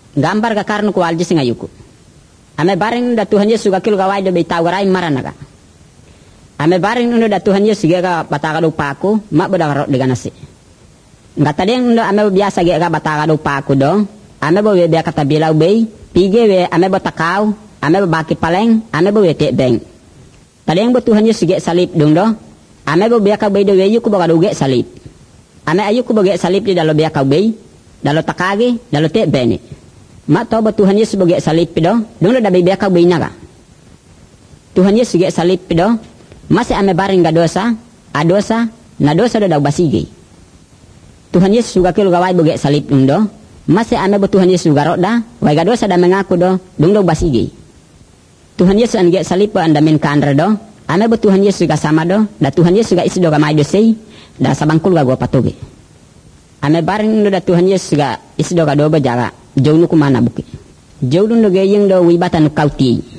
gambar ga karnu ko alji singa yuku ame baring da Tuhan Yesus ga kil ga wai do be tawarai maranaga ame baring ndo da Tuhan Yesus ga bataga do paku mak boda ro de ganasi ngata den ndo ame biasa ga bataga do paku do ame bo be kata bilau be pige we ame bo takau ame bo baki paleng ame bo te beng tadeng bo Tuhan Yesus ga salib dong do ame bo be ka be do we yuku bo ga do ge salib ame ayuku bo ge salib di dalo be ka be dalo takage dalo te bene mak to bo Tuhan Yesus bo ge salib do dong do da be ka be naga Tuhan Yesus ge salib do masih ame baring ga dosa adosa na dosa do da basige Tuhan Yesus juga kilo gawai boge salib do masih ame bo Tuhan Yesus juga roda wai ga dosa da mengaku do dung do basige Tuhan Yesus an ge salib po anda min kandra do ame bo Tuhan Yesus ga sama do da Tuhan Yesus ga isi do ga mai do sei da sabangkul ga go patoge ame baring do da Tuhan Yesus ga isi do ga do bajaga jownu ku mana buki jowdun do ge yeng do wibatan kauti